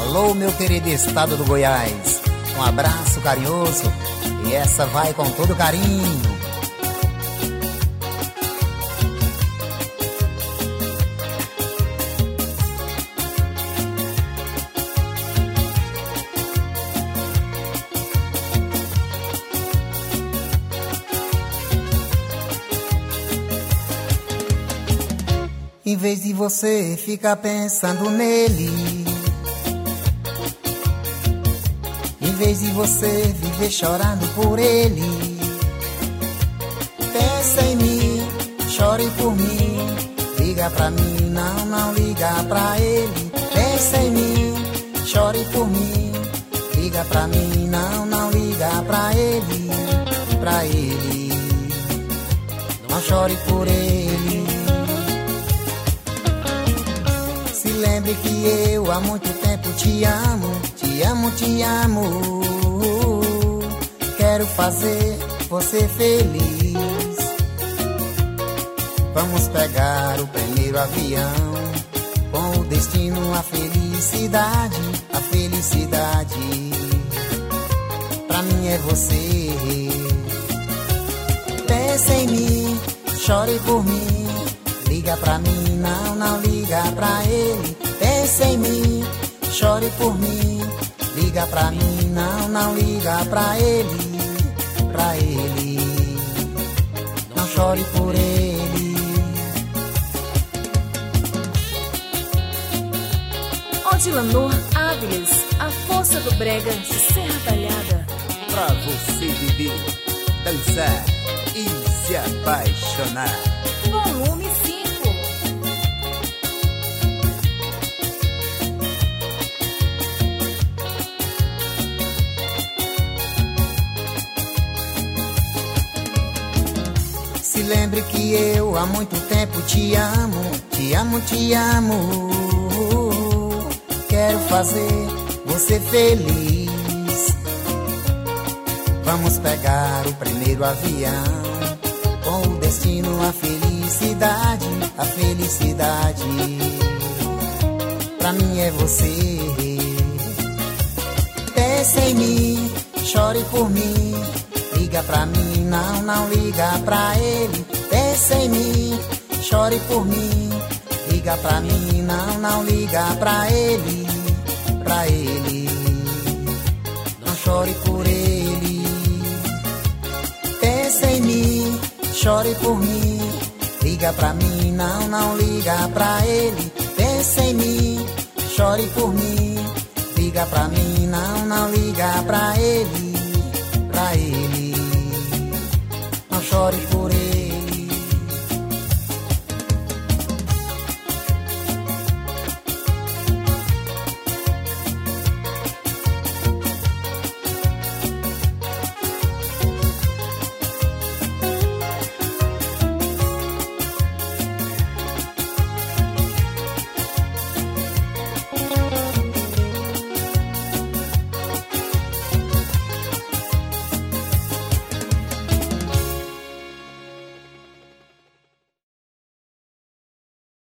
Alô, meu querido estado do Goiás, um abraço carinhoso e essa vai com todo carinho. Em vez de você ficar pensando nele, em vez de você viver chorando por ele, pensa em mim, chore por mim, liga pra mim, não liga pra ele. Pensa em mim, chore por mim, liga pra mim, não liga pra ele, pra ele. Não chore por ele. Se lembre que eu há muito tempo te amo, te amo, te amo. Quero fazer você feliz. Vamos pegar o primeiro avião, com o destino à felicidade, a felicidade. Pra mim é você. Pensa em mim, chore por mim, liga pra mim, não liga pra ele. Pensa em mim, chore por mim, liga pra mim, não liga pra ele, pra ele. Não chore por ele. Odilanor Áviles, a força do brega de Serra Talhada. Pra você viver, dançar e se apaixonar. Volume 5. Se lembre que eu há muito tempo te amo, te amo, te amo. Quero fazer você feliz. Vamos pegar o primeiro avião, com o destino à felicidade, a felicidade. Pra mim é você. Pensa em mim, chore por mim, liga pra mim, não liga pra ele. Pensa em mim, chore por mim, liga pra mim, não liga pra ele, pra ele. Não chore por ele. Pensa em mim, chore por mim, liga pra mim, não liga pra ele. Pensa em mim, chore por mim, liga pra mim, não liga pra ele, pra ele. Não chore por ele.